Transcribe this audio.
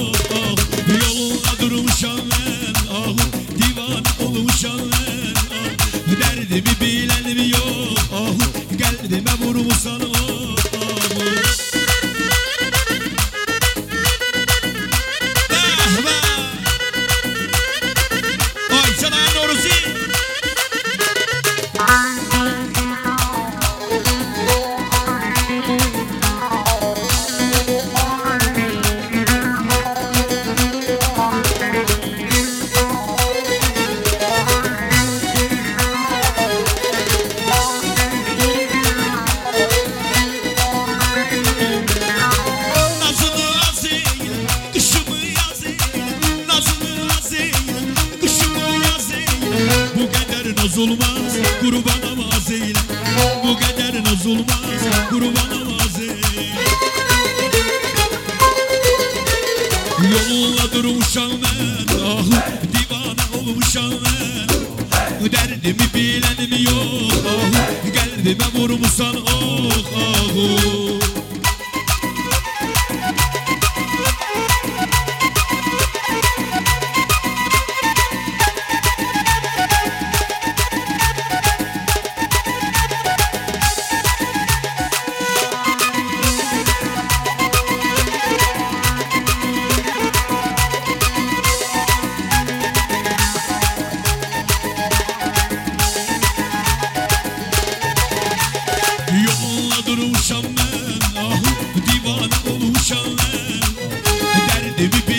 ah. Yoluna durmuşam ben ah. Divane olmuşam ben ah. Derdimi bilenim yok ah. Geldiğime vurmuşsan ah, ah. Ay sana Noruzi. Naz olmaz kurban namaz eyle. Bu kadar naz olmaz kurban namaz eyle. Yoluna durmuşam ben ah. Divane olmuşam ben. Derdimi bilenim yok ah. Geldiğime vurmuşsan oh ah oh. Yoluna durmuşam ben ah. Divane olmuşam ben. Derdimi